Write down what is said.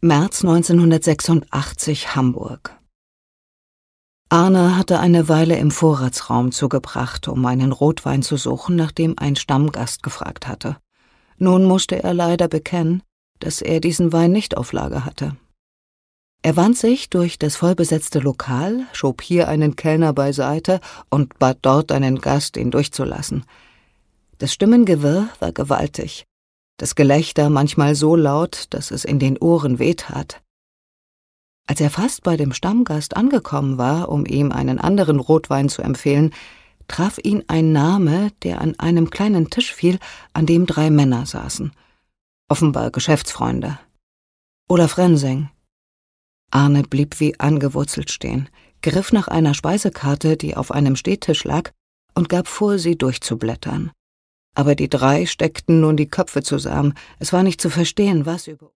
März 1986, Hamburg. Arne hatte eine Weile im Vorratsraum zugebracht, um einen Rotwein zu suchen, nachdem ein Stammgast gefragt hatte. Nun musste er leider bekennen, dass er diesen Wein nicht auf Lager hatte. Er wand sich durch das vollbesetzte Lokal, schob hier einen Kellner beiseite und bat dort einen Gast, ihn durchzulassen. Das Stimmengewirr war gewaltig, das Gelächter manchmal so laut, dass es in den Ohren wehtat. Als er fast bei dem Stammgast angekommen war, um ihm einen anderen Rotwein zu empfehlen, traf ihn ein Name, der an einem kleinen Tisch fiel, an dem 3 Männer saßen. Offenbar Geschäftsfreunde. Olaf Rensing. Arne blieb wie angewurzelt stehen, griff nach einer Speisekarte, die auf einem Stehtisch lag, und gab vor, sie durchzublättern. Aber die 3 steckten nun die Köpfe zusammen. Es war nicht zu verstehen, was über